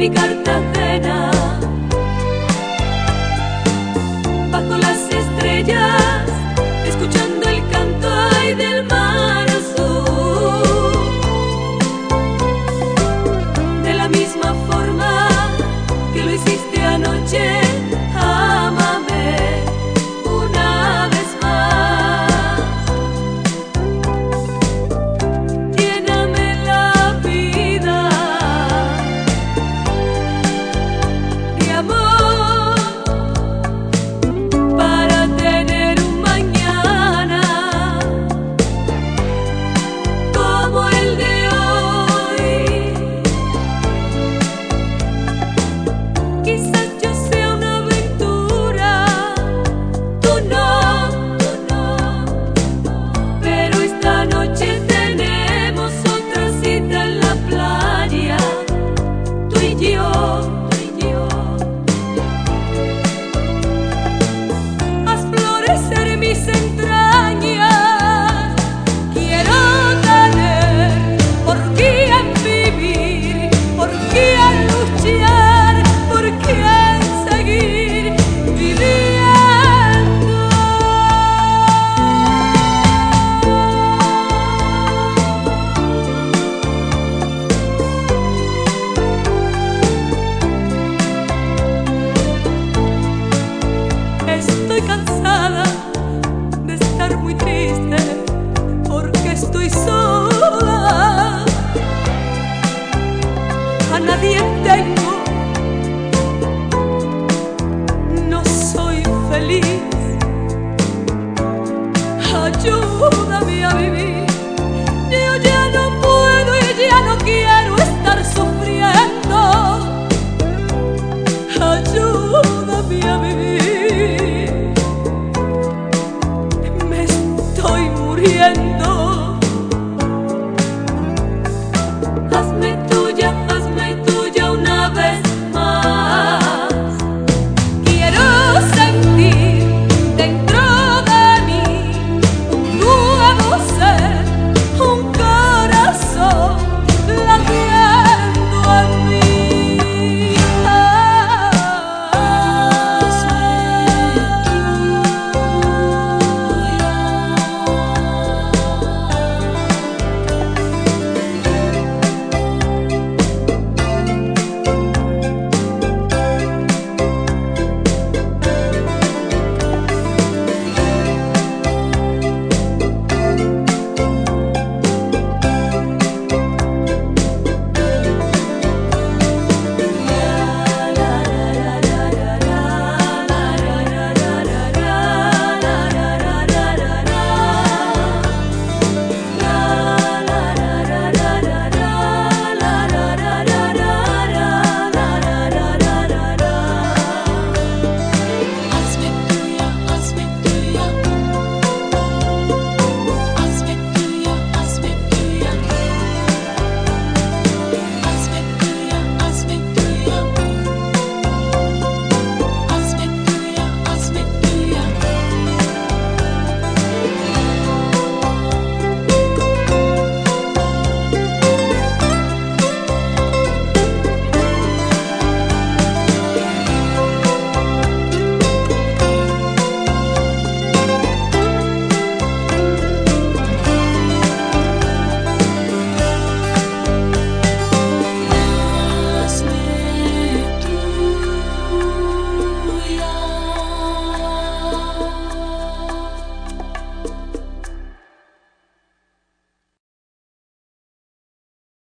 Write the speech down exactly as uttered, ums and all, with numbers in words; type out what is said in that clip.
mi Cartagena, bajo las estrellas, escuchando el canto ay del mar azul. De la misma forma que lo hiciste anoche, ámame una vez más. Lléname la vida de amor para tener un mañana como el de hoy. Quizás yo sea una aventura, tú no, tú no, pero esta noche tenemos otra cita en la playa, tú y yo, tú y yo. Haz florecer mis entrañas, quiero tener por quién vivir, por quién luchar, por quién seguir viviendo. Estoy cansada de estar muy triste porque estoy sola. A nadie tengo, no soy feliz.